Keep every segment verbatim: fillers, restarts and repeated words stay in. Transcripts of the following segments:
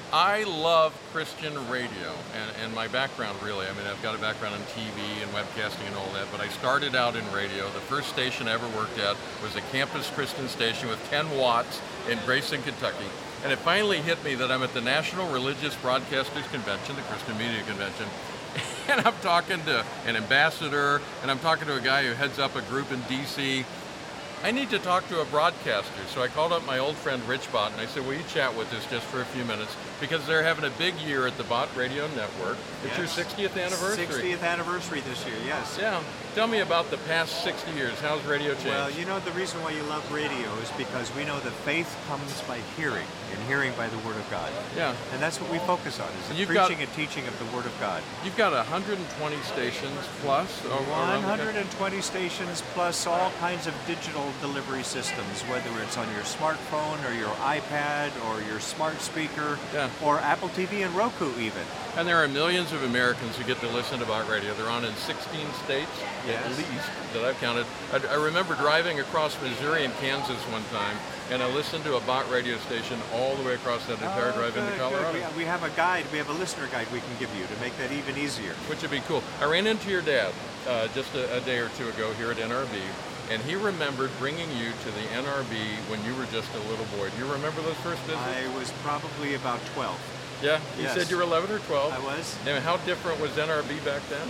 I love Christian radio, and, and my background really, I mean, I've got a background in T V and webcasting and all that, but I started out in radio. The first station I ever worked at was a campus Christian station with ten watts in Grayson, Kentucky. And it finally hit me that I'm at the National Religious Broadcasters Convention, the Christian Media Convention, and I'm talking to an ambassador, and I'm talking to a guy who heads up a group in D C. I need to talk to a broadcaster. So I called up my old friend Rich Bott, and I said, will you chat with us just for a few minutes? Because they're having a big year at the Bott Radio Network. It's yes. your sixtieth anniversary. sixtieth anniversary this year, yes. Yeah. Tell me about the past sixty years. How's radio changed? Well, you know, the reason why you love radio is because we know that faith comes by hearing, and hearing by the Word of God. Yeah. And that's what we focus on, is the preaching got, and teaching of the Word of God. You've got one hundred twenty stations plus? one hundred twenty stations plus all kinds of digital delivery systems, whether it's on your smartphone or your iPad or your smart speaker yeah. or Apple T V and Roku even. And there are millions of Americans who get to listen to Bott Radio. They're on in sixteen states, yes. at least, that I've counted. I, I remember driving across Missouri and Kansas one time, and I listened to a Bott radio station all the way across that entire oh, drive good, into Colorado. Good. We, we have a guide, we have a listener guide we can give you to make that even easier. Which would be cool. I ran into your dad uh, just a, a day or two ago here at N R B, and he remembered bringing you to the N R B when you were just a little boy. Do you remember those first visits? I was probably about twelve. Yeah? You yes. said you were eleven or twelve? I was. And how different was N R B back then?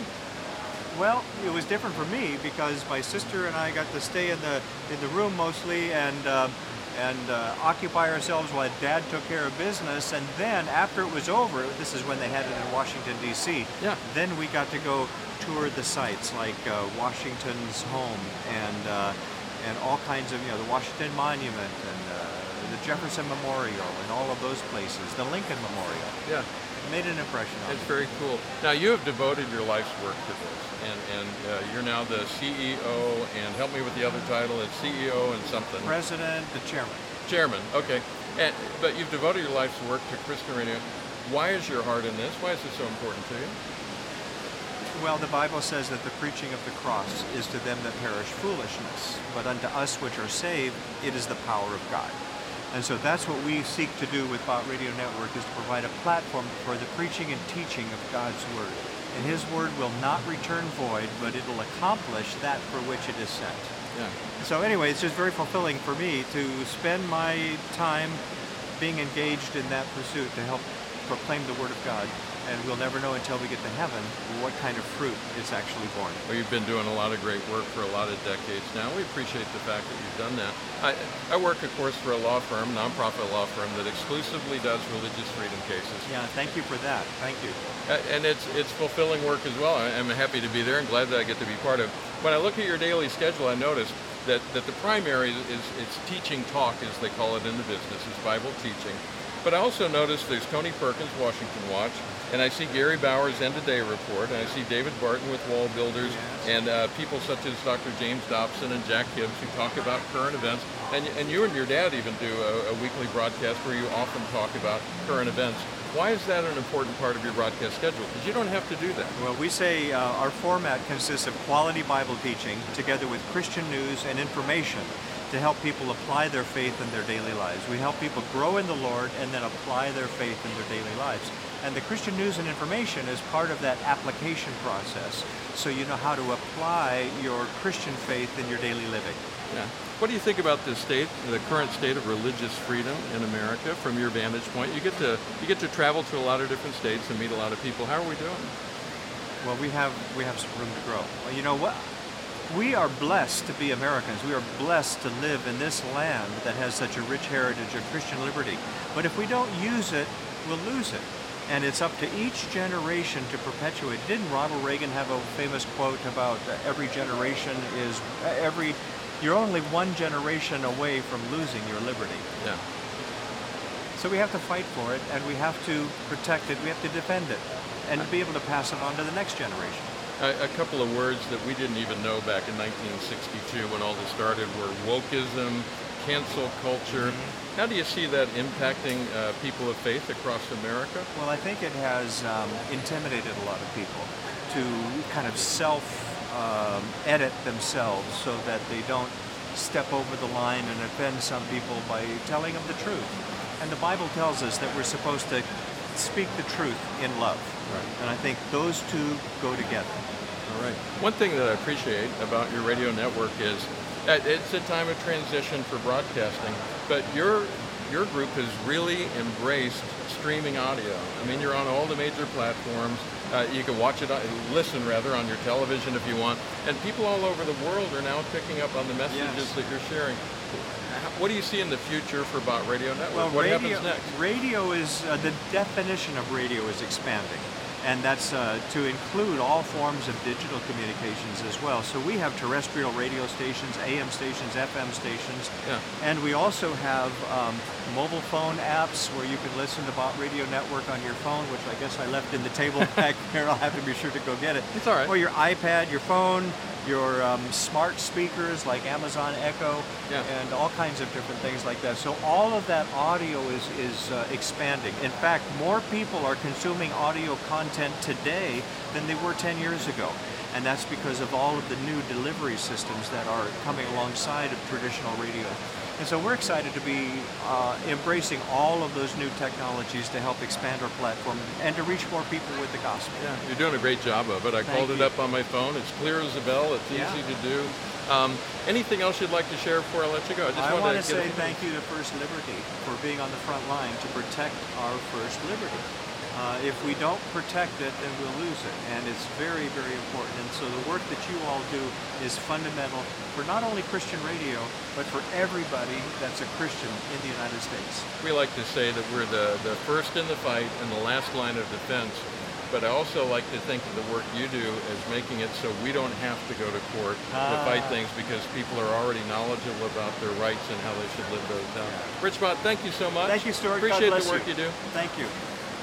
Well, it was different for me because my sister and I got to stay in the in the room mostly and uh, and uh, occupy ourselves while Dad took care of business. And then after it was over, this is when they had it in Washington, D C, yeah. then we got to go tour the sites like uh, Washington's home and uh, and all kinds of, you know, the Washington Monument and uh, the Jefferson Memorial and all of those places, the Lincoln Memorial. Yeah. It made an impression on me. It's very cool. Now, you have devoted your life's work to this, and, and uh, you're now the C E O, and help me with the other title, it's C E O and something. President, the chairman. Chairman, okay. And, but you've devoted your life's work to Christian radio. Why is your heart in this? Why is this so important to you? Well, the Bible says that the preaching of the cross is to them that perish foolishness, but unto us which are saved, it is the power of God. And so that's what we seek to do with Bott Radio Network, is to provide a platform for the preaching and teaching of God's Word. And His Word will not return void, but it will accomplish that for which it is sent. Yeah. So anyway, it's just very fulfilling for me to spend my time being engaged in that pursuit to help proclaim the Word of God. And we'll never know until we get to heaven what kind of fruit it's actually borne. Well, you've been doing a lot of great work for a lot of decades now. We appreciate the fact that you've done that. I, I work, of course, for a law firm, nonprofit law firm, that exclusively does religious freedom cases. Yeah, thank you for that. Thank you. Uh, and it's it's fulfilling work as well. I'm happy to be there and glad that I get to be part of it. When I look at your daily schedule, I notice that, that the primary is it's teaching talk, as they call it in the business, is Bible teaching. But I also notice there's Tony Perkins, Washington Watch, and I see Gary Bauer's End of Day Report, and I see David Barton with Wall Builders, yes. and uh, people such as Doctor James Dobson and Jack Hibbs who talk about current events. And, and you and your dad even do a, a weekly broadcast where you often talk about current events. Why is that an important part of your broadcast schedule? Because you don't have to do that. Well, we say uh, our format consists of quality Bible teaching together with Christian news and information to help people apply their faith in their daily lives. We help people grow in the Lord and then apply their faith in their daily lives. And the Christian news and information is part of that application process, so you know how to apply your Christian faith in your daily living. Yeah. What do you think about the state, the current state of religious freedom in America from your vantage point? You get to you get to travel to a lot of different states and meet a lot of people. How are we doing? Well, we have we have some room to grow. Well, you know what? We are blessed to be Americans. We are blessed to live in this land that has such a rich heritage of Christian liberty. But if we don't use it, we'll lose it. And it's up to each generation to perpetuate. Didn't Ronald Reagan have a famous quote about uh, every generation is, uh, every, you're only one generation away from losing your liberty. Yeah. So we have to fight for it, and we have to protect it, we have to defend it, and be able to pass it on to the next generation. A, a couple of words that we didn't even know back in nineteen sixty-two when all this started were wokeism, cancel culture. Mm-hmm. How do you see that impacting uh, people of faith across America? Well, I think it has um, intimidated a lot of people to kind of self-edit um, themselves so that they don't step over the line and offend some people by telling them the truth. And the Bible tells us that we're supposed to speak the truth in love. Right. And I think those two go together. All right. One thing that I appreciate about your radio network is that it's a time of transition for broadcasting, but your your group has really embraced streaming audio. I mean, you're on all the major platforms. Uh, you can watch it, on, listen rather, on your television if you want. And people all over the world are now picking up on the messages Yes. that you're sharing. What do you see in the future for Bott Radio Network? Well, what radio, happens next? Radio is, uh, the definition of radio is expanding. And that's uh, to include all forms of digital communications as well. So we have terrestrial radio stations, A M stations, F M stations, Yeah. and we also have um, mobile phone apps where you can listen to Bott Radio Network on your phone, which I guess I left in the table back there. I'll have to be sure to go get it. It's all right. Or your iPad, your phone, your um, smart speakers like Amazon Echo, Yeah. and all kinds of different things like that. So all of that audio is, is uh, expanding. In fact, more people are consuming audio content today than they were ten years ago. And that's because of all of the new delivery systems that are coming alongside of traditional radio. And so we're excited to be uh, embracing all of those new technologies to help expand our platform and to reach more people with the gospel. Yeah, you're doing a great job of it. I Thank called it you. up on my phone. It's clear as a bell. It's Yeah. easy to do. Um, anything else you'd like to share before I let you go? I just I wanted want to to get say a- thank you to First Liberty for being on the front line to protect our First Liberty. Uh, if we don't protect it, then we'll lose it. And it's very, very important. And so the work that you all do is fundamental for not only Christian radio, but for everybody that's a Christian in the United States. We like to say that we're the, the first in the fight and the last line of defense. But I also like to think of the work you do as making it so we don't have to go to court to Ah. fight things because people are already knowledgeable about their rights and how they should live those out. Rich Bott, thank you so much. Thank you, Stuart. God Appreciate bless the work you. you do. Thank you.